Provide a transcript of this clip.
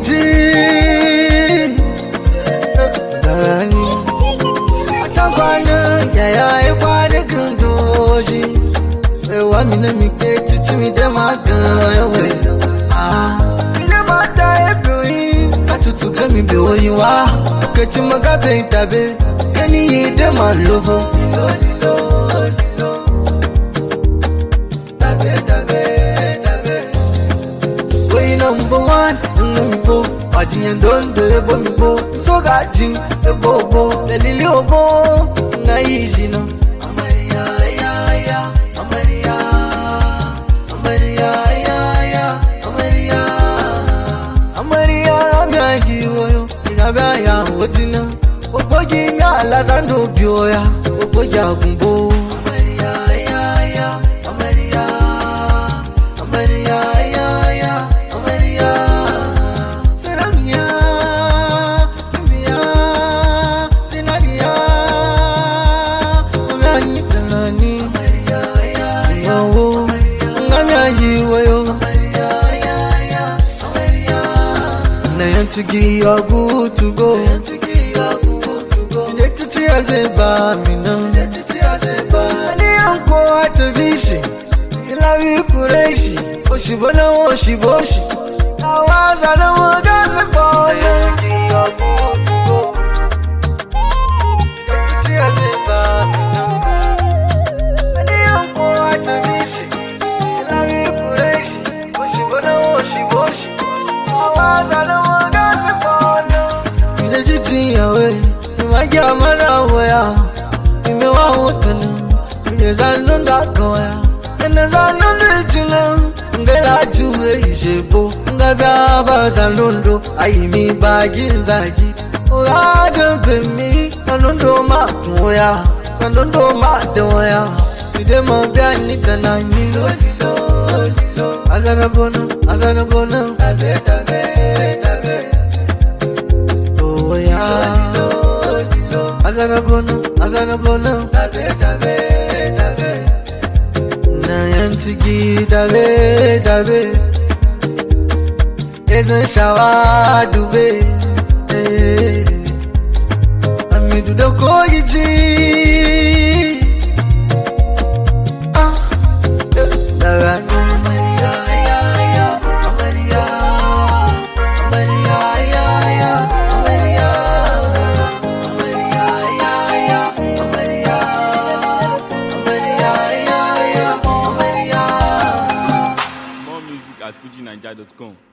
koyici atakwana yaya kwanikin doji ewa mina miketi timi de magawe mina mata ebi atutu kemi be oyiwa kechi magabe itabe keni yide malobo number one, number Ajiyan don do ebo mi bo, so gajin ebo bo, delili obo na easy no. Amaria ya ya, Amaria, Amaria ya ya, Amaria, Amaria mi ajiwo yo, inabe ya wojina, oboji mi alazando bioya, oboji agumbo. Amaria ya ya, Amaria, Amaria ya ya. Tigi you're good to go. Identity as a bar, me no. Any uncle at the vision. You love you, Kureishi. Oshibona, Oshiboshi. Now as I know what I'm about. Identity you're good to go. Identity as a bar, me no. Any uncle at the vision. You love you, Kureishi. Oshibona, Oshiboshi. Now as I know. Away, my Yamana, where you know I want to know. There's a non that go, and there's a non original. They like to wear Shebo, Gabas and Londo. I mean, bagging Zagi. Oh, I don't pay me. I don't know my doya. I don't know my doya. You them all be and I need Azanabona, Azanabona, Azanabona, Nayantigi, Dabe, Ezen Shawa, Dube, Amidu do Koyichi, FujiNiger.com